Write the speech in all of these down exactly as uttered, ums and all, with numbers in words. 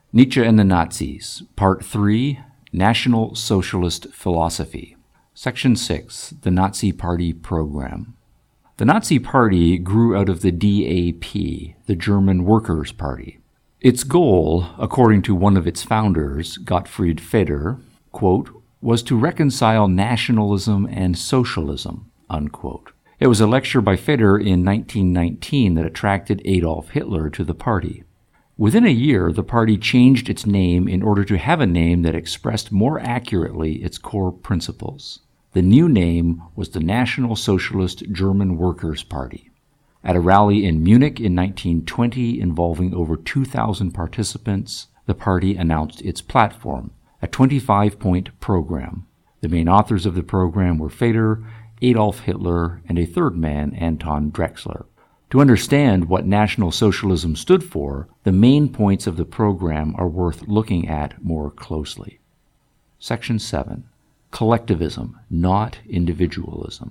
Nietzsche and the Nazis, Part three, National Socialist Philosophy. Section six, the Nazi Party Program. The Nazi Party grew out of the D A P, the German Workers' Party. Its goal, according to one of its founders, Gottfried Feder, quote, was to reconcile nationalism and socialism, unquote. It was a lecture by Feder in nineteen nineteen that attracted Adolf Hitler to the party. Within a year, the party changed its name in order to have a name that expressed more accurately its core principles. The new name was the National Socialist German Workers' Party. At a rally in Munich in nineteen twenty involving over two thousand participants, the party announced its platform, a twenty-five point program. The main authors of the program were Feder, Adolf Hitler, and a third man, Anton Drexler. To understand what National Socialism stood for, the main points of the program are worth looking at more closely. Section seven. Collectivism, not individualism.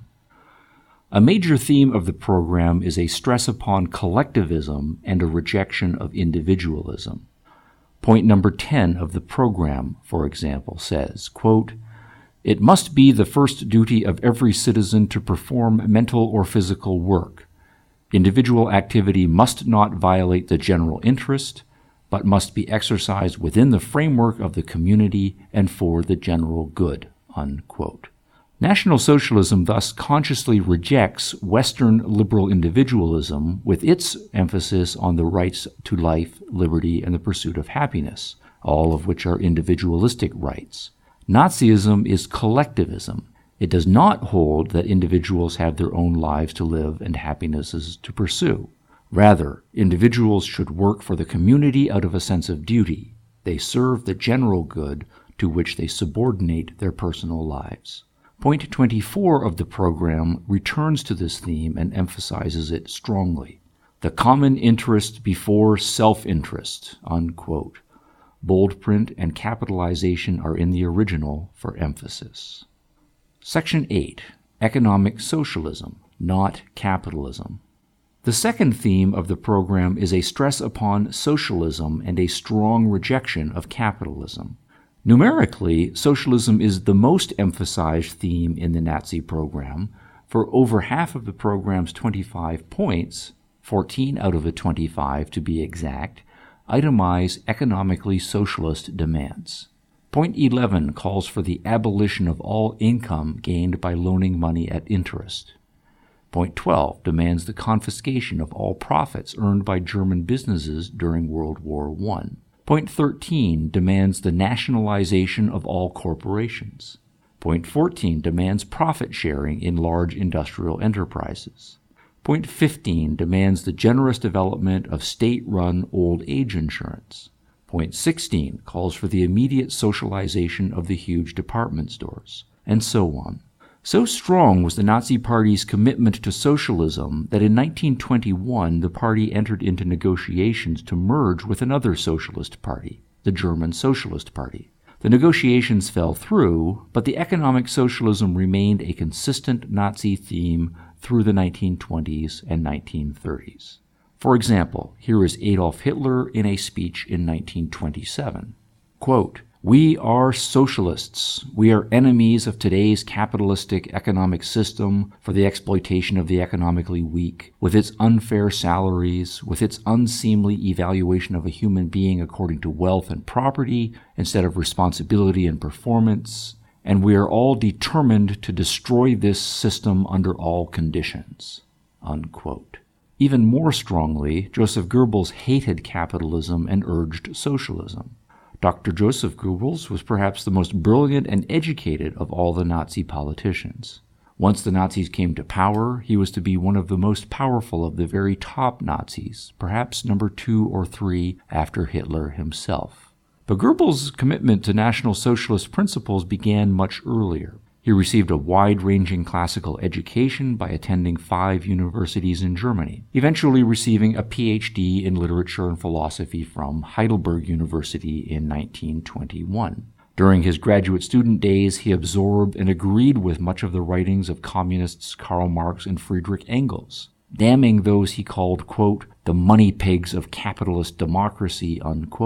A major theme of the program is a stress upon collectivism and a rejection of individualism. Point number ten of the program, for example, says, quote, "It must be the first duty of every citizen to perform mental or physical work. Individual activity must not violate the general interest, but must be exercised within the framework of the community and for the general good," unquote. National Socialism thus consciously rejects Western liberal individualism with its emphasis on the rights to life, liberty, and the pursuit of happiness, all of which are individualistic rights. Nazism is collectivism. It does not hold that individuals have their own lives to live and happinesses to pursue. Rather, individuals should work for the community out of a sense of duty. They serve the general good to which they subordinate their personal lives. Point twenty-four of the program returns to this theme and emphasizes it strongly. The common interest before self-interest, unquote. Bold print and capitalization are in the original for emphasis. Section eight. Economic Socialism, not Capitalism. The second theme of the program is a stress upon socialism and a strong rejection of capitalism. Numerically, socialism is the most emphasized theme in the Nazi program. For over half of the program's twenty-five points, fourteen out of the twenty-five to be exact, itemize economically socialist demands. Point eleven calls for the abolition of all income gained by loaning money at interest. Point twelve demands the confiscation of all profits earned by German businesses during World War One. Point thirteen demands the nationalization of all corporations. Point fourteen demands profit sharing in large industrial enterprises. Point fifteen demands the generous development of state-run old age insurance. Point sixteen calls for the immediate socialization of the huge department stores, and so on. So strong was the Nazi Party's commitment to socialism that in nineteen twenty-one the party entered into negotiations to merge with another socialist party, the German Socialist Party. The negotiations fell through, but the economic socialism remained a consistent Nazi theme through the nineteen twenties and nineteen thirties. For example, here is Adolf Hitler in a speech in nineteen twenty-seven. Quote, "We are socialists. We are enemies of today's capitalistic economic system for the exploitation of the economically weak, with its unfair salaries, with its unseemly evaluation of a human being according to wealth and property instead of responsibility and performance, and we are all determined to destroy this system under all conditions," unquote. Even more strongly, Joseph Goebbels hated capitalism and urged socialism. Doctor Joseph Goebbels was perhaps the most brilliant and educated of all the Nazi politicians. Once the Nazis came to power, he was to be one of the most powerful of the very top Nazis, perhaps number two or three after Hitler himself. But Goebbels' commitment to National Socialist principles began much earlier. He received a wide-ranging classical education by attending five universities in Germany, eventually receiving a P H D in literature and philosophy from Heidelberg University in nineteen twenty-one. During his graduate student days, he absorbed and agreed with much of the writings of communists Karl Marx and Friedrich Engels, damning those he called, quote, "the money pigs of capitalist democracy," unquote.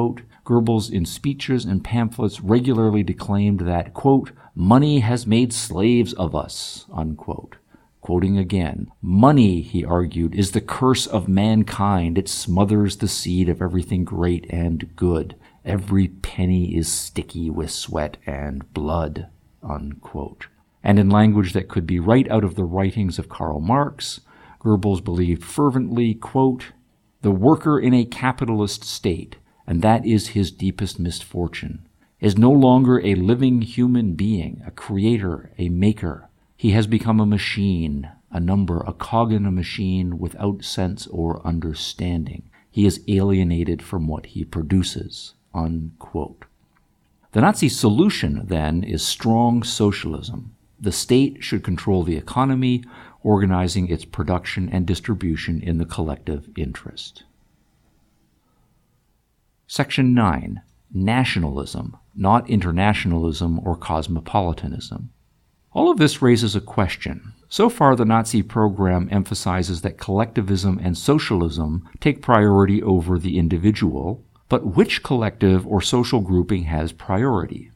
Goebbels in speeches and pamphlets regularly declaimed that, quote, "money has made slaves of us," unquote. Quoting again, "Money," he argued, "is the curse of mankind. It smothers the seed of everything great and good. Every penny is sticky with sweat and blood," unquote. And in language that could be right out of the writings of Karl Marx, Goebbels believed fervently, quote, "The worker in a capitalist state, and that is his deepest misfortune, is no longer a living human being, a creator, a maker. He has become a machine, a number, a cog in a machine without sense or understanding. He is alienated from what he produces," unquote. The Nazi solution, then, is strong socialism. The state should control the economy, organizing its production and distribution in the collective interest. Section nine. Nationalism, not internationalism or cosmopolitanism. All of this raises a question. So far, the Nazi program emphasizes that collectivism and socialism take priority over the individual, but which collective or social grouping has priority?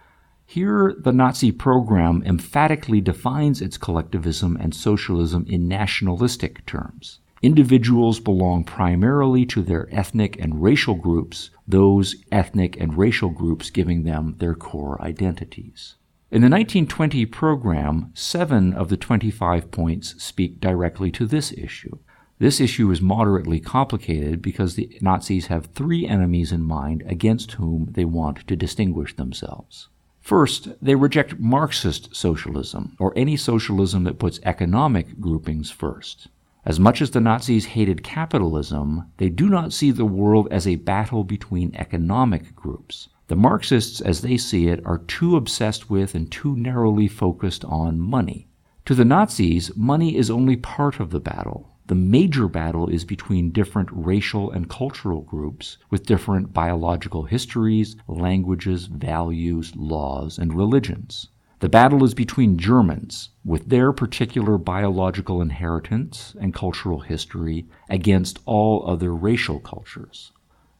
Here, the Nazi program emphatically defines its collectivism and socialism in nationalistic terms. Individuals belong primarily to their ethnic and racial groups, those ethnic and racial groups giving them their core identities. In the nineteen twenty program, seven of the twenty-five points speak directly to this issue. This issue is moderately complicated because the Nazis have three enemies in mind against whom they want to distinguish themselves. First, they reject Marxist socialism, or any socialism that puts economic groupings first. As much as the Nazis hated capitalism, they do not see the world as a battle between economic groups. The Marxists, as they see it, are too obsessed with and too narrowly focused on money. To the Nazis, money is only part of the battle. The major battle is between different racial and cultural groups with different biological histories, languages, values, laws, and religions. The battle is between Germans, with their particular biological inheritance and cultural history, against all other racial cultures.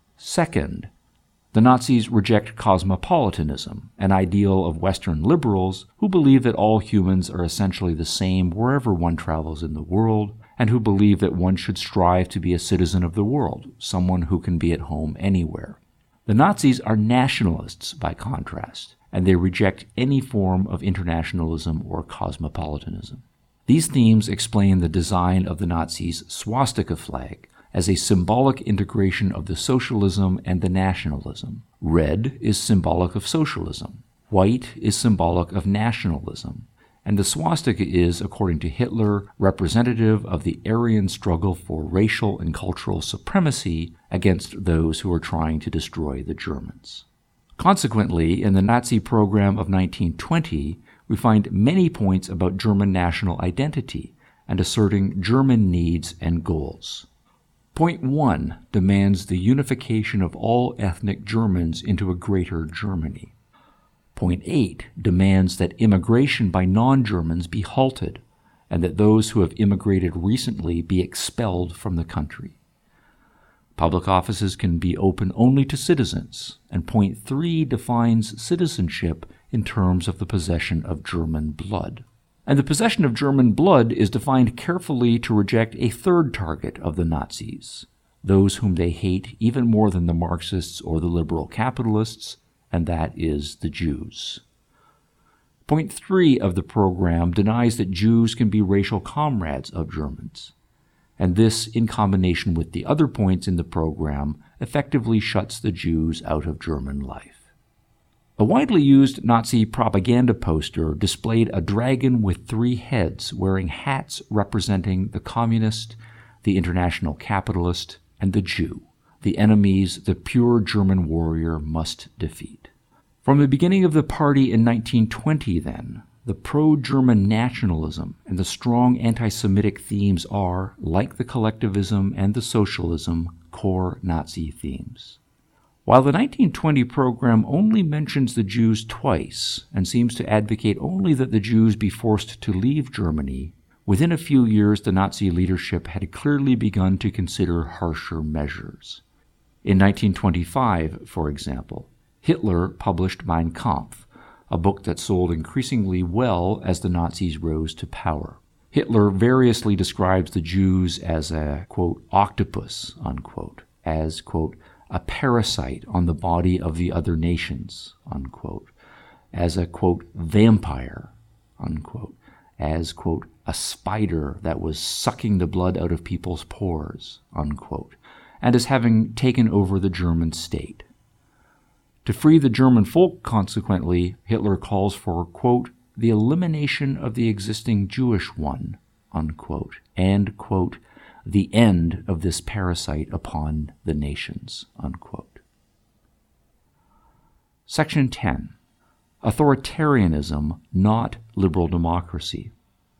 Second, the Nazis reject cosmopolitanism, an ideal of Western liberals who believe that all humans are essentially the same wherever one travels in the world, and who believe that one should strive to be a citizen of the world, someone who can be at home anywhere. The Nazis are nationalists, by contrast, and they reject any form of internationalism or cosmopolitanism. These themes explain the design of the Nazis' swastika flag as a symbolic integration of the socialism and the nationalism. Red is symbolic of socialism. White is symbolic of nationalism. And the swastika is, according to Hitler, representative of the Aryan struggle for racial and cultural supremacy against those who are trying to destroy the Germans. Consequently, in the Nazi program of nineteen twenty, we find many points about German national identity and asserting German needs and goals. Point one demands the unification of all ethnic Germans into a greater Germany. Point eight demands that immigration by non-Germans be halted and that those who have immigrated recently be expelled from the country. Public offices can be open only to citizens, and point three defines citizenship in terms of the possession of German blood. And the possession of German blood is defined carefully to reject a third target of the Nazis, those whom they hate even more than the Marxists or the liberal capitalists, and that is the Jews. Point three of the program denies that Jews can be racial comrades of Germans, and this, in combination with the other points in the program, effectively shuts the Jews out of German life. A widely used Nazi propaganda poster displayed a dragon with three heads wearing hats representing the communist, the international capitalist, and the Jew, the enemies the pure German warrior must defeat. From the beginning of the party in nineteen twenty, then, the pro-German nationalism and the strong anti-Semitic themes are, like the collectivism and the socialism, core Nazi themes. While the nineteen twenty program only mentions the Jews twice and seems to advocate only that the Jews be forced to leave Germany, within a few years the Nazi leadership had clearly begun to consider harsher measures. In nineteen twenty-five, for example, Hitler published Mein Kampf, a book that sold increasingly well as the Nazis rose to power. Hitler variously describes the Jews as a, quote, octopus, unquote, as, quote, a parasite on the body of the other nations, unquote, as a, quote, vampire, unquote, as, quote, a spider that was sucking the blood out of people's pores, unquote, and as having taken over the German state. To free the German folk, consequently, Hitler calls for, quote, the elimination of the existing Jewish one, unquote, and, quote, the end of this parasite upon the nations, unquote. Section ten. Authoritarianism, not liberal democracy.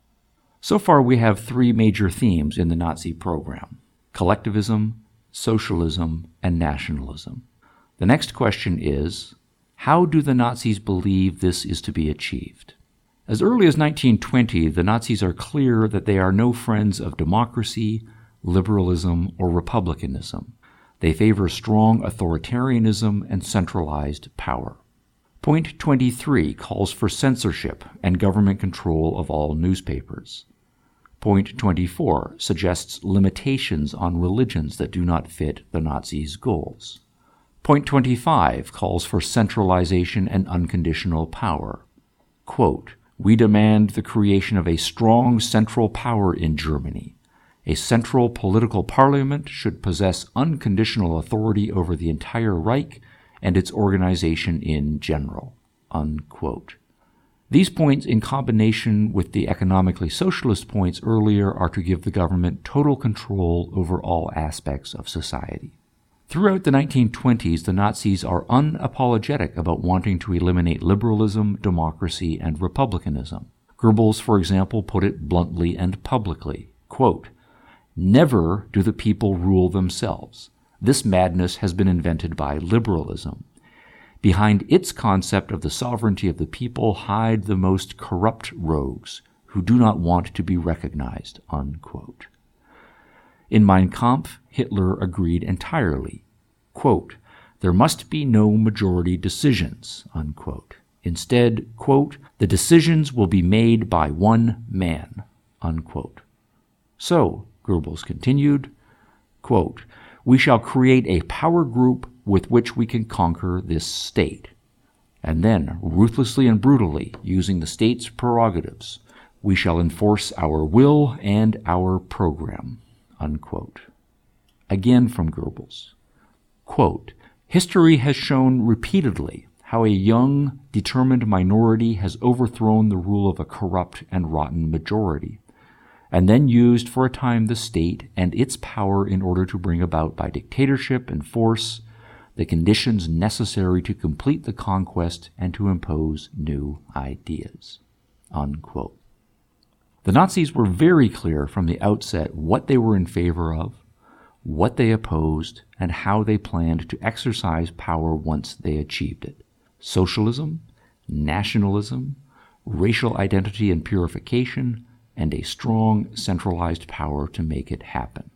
So far we have three major themes in the Nazi program: collectivism, socialism, and nationalism. The next question is, how do the Nazis believe this is to be achieved? As early as nineteen twenty, the Nazis are clear that they are no friends of democracy, liberalism, or republicanism. They favor strong authoritarianism and centralized power. Point twenty-three calls for censorship and government control of all newspapers. Point twenty-four suggests limitations on religions that do not fit the Nazis' goals. Point twenty-five calls for centralization and unconditional power. Quote, we demand the creation of a strong central power in Germany. A central political parliament should possess unconditional authority over the entire Reich and its organization in general, unquote. These points, in combination with the economically socialist points earlier, are to give the government total control over all aspects of society. Throughout the nineteen twenties, the Nazis are unapologetic about wanting to eliminate liberalism, democracy, and republicanism. Goebbels, for example, put it bluntly and publicly, quote, never do the people rule themselves. This madness has been invented by liberalism. Behind its concept of the sovereignty of the people hide the most corrupt rogues who do not want to be recognized, unquote. In Mein Kampf, Hitler agreed entirely. Quote, there must be no majority decisions, unquote. Instead, quote, the decisions will be made by one man, unquote. So, Goebbels continued, quote, we shall create a power group with which we can conquer this state. And then, ruthlessly and brutally, using the state's prerogatives, we shall enforce our will and our program, unquote. Again from Goebbels, quote, history has shown repeatedly how a young, determined minority has overthrown the rule of a corrupt and rotten majority, and then used for a time the state and its power in order to bring about by dictatorship and force the conditions necessary to complete the conquest and to impose new ideas, unquote. The Nazis were very clear from the outset what they were in favor of, what they opposed, and how they planned to exercise power once they achieved it. Socialism, nationalism, racial identity and purification, and a strong centralized power to make it happen.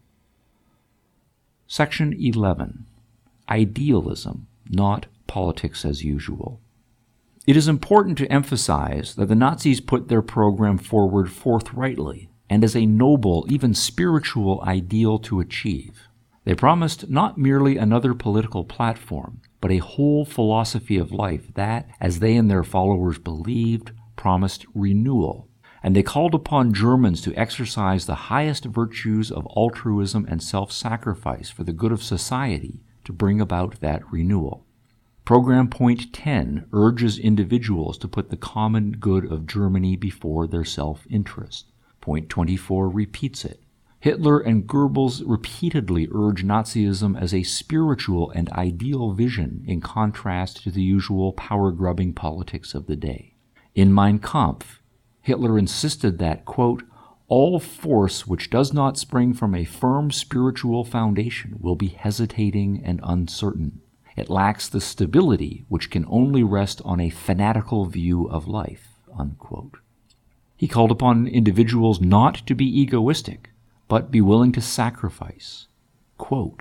Section eleven. Idealism, not politics as usual. It is important to emphasize that the Nazis put their program forward forthrightly and as a noble, even spiritual ideal to achieve. They promised not merely another political platform, but a whole philosophy of life that, as they and their followers believed, promised renewal. And they called upon Germans to exercise the highest virtues of altruism and self-sacrifice for the good of society to bring about that renewal. Program Point ten urges individuals to put the common good of Germany before their self-interest. Point twenty-four repeats it. Hitler and Goebbels repeatedly urge Nazism as a spiritual and ideal vision in contrast to the usual power-grubbing politics of the day. In Mein Kampf, Hitler insisted that, quote, all force which does not spring from a firm spiritual foundation will be hesitating and uncertain. It lacks the stability which can only rest on a fanatical view of life, unquote. He called upon individuals not to be egoistic, but be willing to sacrifice. Quote,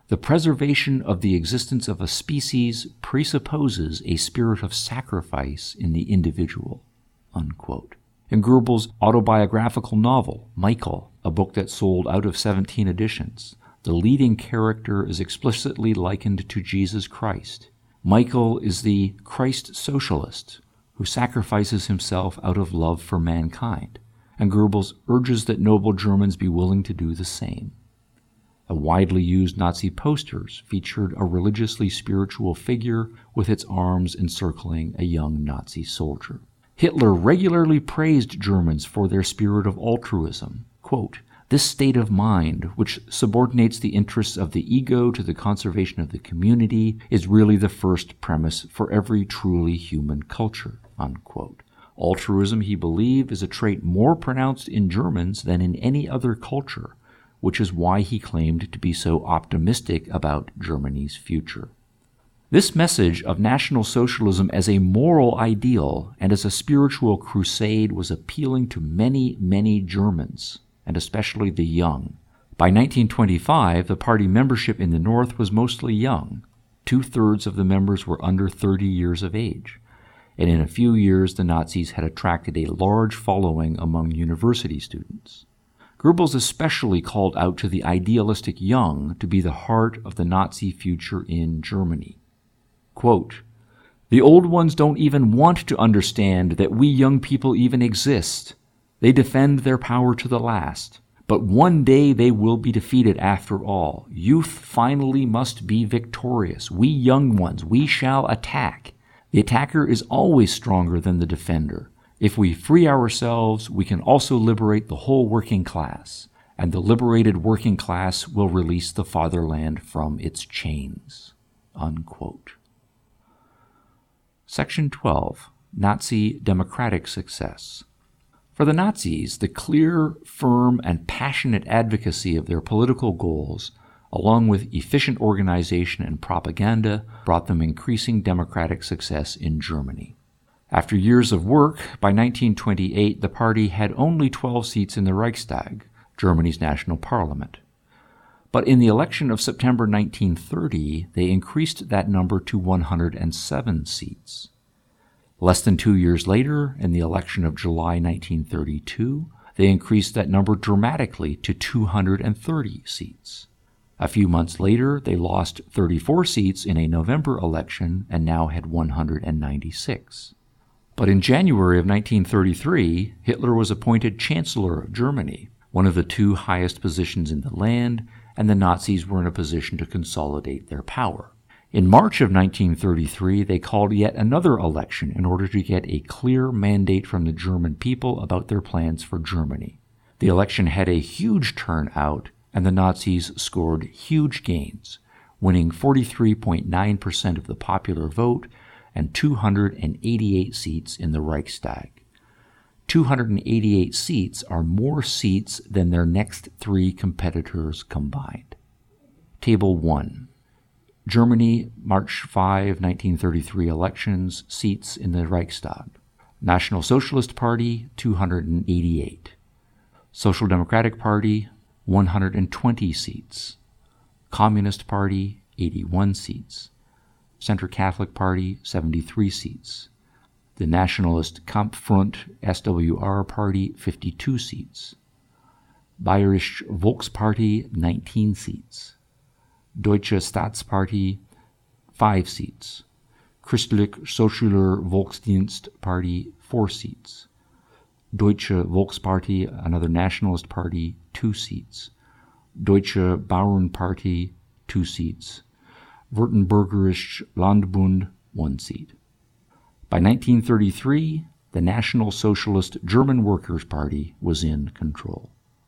The preservation of the existence of a species presupposes a spirit of sacrifice in the individual, unquote. In Goebbels' autobiographical novel, Michael, a book that sold out of seventeen editions, the leading character is explicitly likened to Jesus Christ. Michael is the Christ socialist who sacrifices himself out of love for mankind, and Goebbels urges that noble Germans be willing to do the same. The widely used Nazi posters featured a religiously spiritual figure with its arms encircling a young Nazi soldier. Hitler regularly praised Germans for their spirit of altruism. Quote, "This state of mind, which subordinates the interests of the ego to the conservation of the community, is really the first premise for every truly human culture," unquote. Altruism, he believed, is a trait more pronounced in Germans than in any other culture, which is why he claimed to be so optimistic about Germany's future. This message of National Socialism as a moral ideal and as a spiritual crusade was appealing to many, many Germans, and especially the young. By nineteen twenty-five, the party membership in the North was mostly young. Two-thirds of the members were under thirty years of age, and in a few years the Nazis had attracted a large following among university students. Goebbels especially called out to the idealistic young to be the heart of the Nazi future in Germany. Quote, "The old ones don't even want to understand that we young people even exist. They defend their power to the last. But one day they will be defeated after all. Youth finally must be victorious. We young ones, we shall attack. The attacker is always stronger than the defender. If we free ourselves, we can also liberate the whole working class, and the liberated working class will release the fatherland from its chains." Unquote. Section twelve. Nazi Democratic Success. For the Nazis, the clear, firm, and passionate advocacy of their political goals, along with efficient organization and propaganda, brought them increasing democratic success in Germany. After years of work, by nineteen twenty-eight the party had only twelve seats in the Reichstag, Germany's national parliament. But in the election of September nineteen thirty, they increased that number to one hundred seven seats. Less than two years later, in the election of July nineteen thirty-two, they increased that number dramatically to two hundred thirty seats. A few months later, they lost thirty-four seats in a November election and now had one hundred ninety-six. But in January of nineteen thirty-three, Hitler was appointed Chancellor of Germany, one of the two highest positions in the land, and the Nazis were in a position to consolidate their power. In March of nineteen thirty-three, they called yet another election in order to get a clear mandate from the German people about their plans for Germany. The election had a huge turnout, and the Nazis scored huge gains, winning forty-three point nine percent of the popular vote and two hundred eighty-eight seats in the Reichstag. two hundred eighty-eight seats are more seats than their next three competitors combined. Table one. Germany, March fifth, nineteen thirty-three elections, seats in the Reichstag. National Socialist Party, two hundred eighty-eight. Social Democratic Party, one hundred twenty seats. Communist Party, eighty-one seats. Center Catholic Party, seventy-three seats. The Nationalist Kampffront S W R Party, fifty-two seats. Bayerische Volkspartei, nineteen seats. Deutsche Staatspartie, five seats. Christlich-Sozialer Volksdienst Party, four seats. Deutsche Volkspartei, another nationalist party, two seats. Deutsche Bauernpartei, two seats. Württembergischer Landbund, one seat. By nineteen thirty-three, the National Socialist German Workers' Party was in control.